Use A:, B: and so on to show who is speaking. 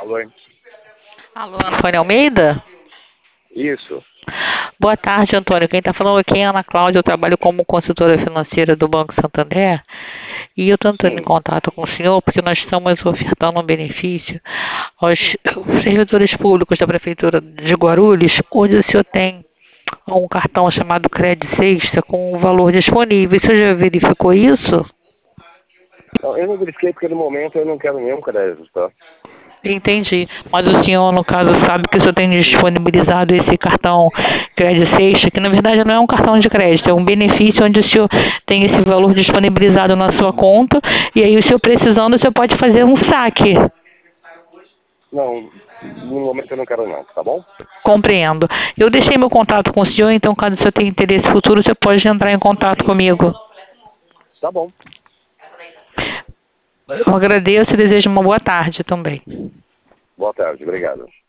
A: Alô?
B: Alô, Antônio Almeida?
A: Isso.
B: Boa tarde, Antônio. Quem está falando aqui é a Ana Cláudia. Eu trabalho como consultora financeira do Banco Santander. E eu estou entrando em
A: Sim.
B: contato com o senhor porque nós estamos ofertando um benefício aos servidores públicos da Prefeitura de Guarulhos, onde o senhor tem um cartão chamado Crédito Sexta com o valor disponível. O senhor já verificou isso?
A: Não, eu não verifiquei porque no momento eu não quero nenhum crédito, tá?
B: Entendi. Mas o senhor, no caso, sabe que o senhor tem disponibilizado esse cartão Crédito Sexta, que na verdade não é um cartão de crédito, é um benefício onde o senhor tem esse valor disponibilizado na sua conta e aí o senhor precisando, o senhor pode fazer um saque.
A: Não, no momento eu não quero não, tá bom?
B: Compreendo. Eu deixei meu contato com o senhor, então caso o senhor tenha interesse futuro, o senhor pode entrar em contato comigo.
A: Tá bom.
B: Eu agradeço e desejo uma boa tarde também.
A: Boa tarde, obrigado.